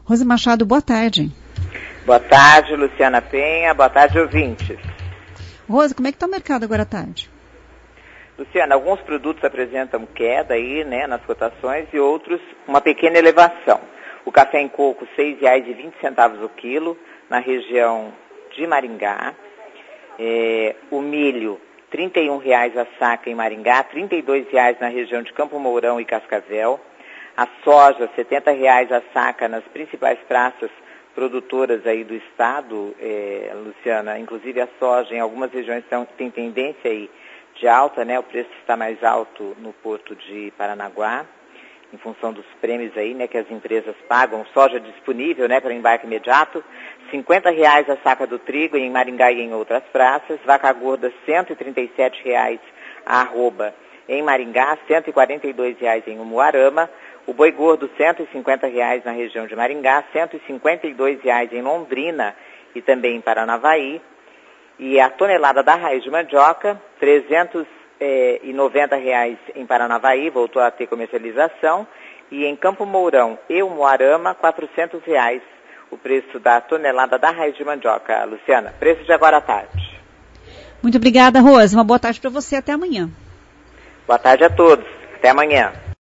Rose Machado, boa tarde. Boa tarde, Luciana Penha. Boa tarde, ouvintes. Rose, como é que está o mercado agora à tarde? Luciana, alguns produtos apresentam queda aí, né, nas cotações e outros uma pequena elevação. O café em coco, R$ 6,20 o quilo, na região de Maringá. O milho, R$ 31,00 a saca em Maringá, R$ 32,00 na região de Campo Mourão e Cascavel. A soja, R$ 70,00 a saca nas principais praças produtoras aí do estado, Luciana. Inclusive a soja em algumas regiões tem tendência aí de alta, né? O preço está mais alto no porto de Paranaguá, em função dos prêmios aí, né, que as empresas pagam. Soja disponível, né, para embarque imediato, R$ 50,00 a saca do trigo em Maringá e em outras praças. Vaca gorda, R$ 137,00 a arroba em Maringá, R$ 142,00 em Umuarama. O boi gordo, R$ 150,00 na região de Maringá, R$ 152,00 em Londrina e também em Paranavaí. E a tonelada da raiz de mandioca, R$ 390,00 em Paranavaí, voltou a ter comercialização. E em Campo Mourão e Umuarama, R$ 400,00 o preço da tonelada da raiz de mandioca. Luciana, preço de agora à tarde. Muito obrigada, Rose. Uma boa tarde para você. Até amanhã. Boa tarde a todos. Até amanhã.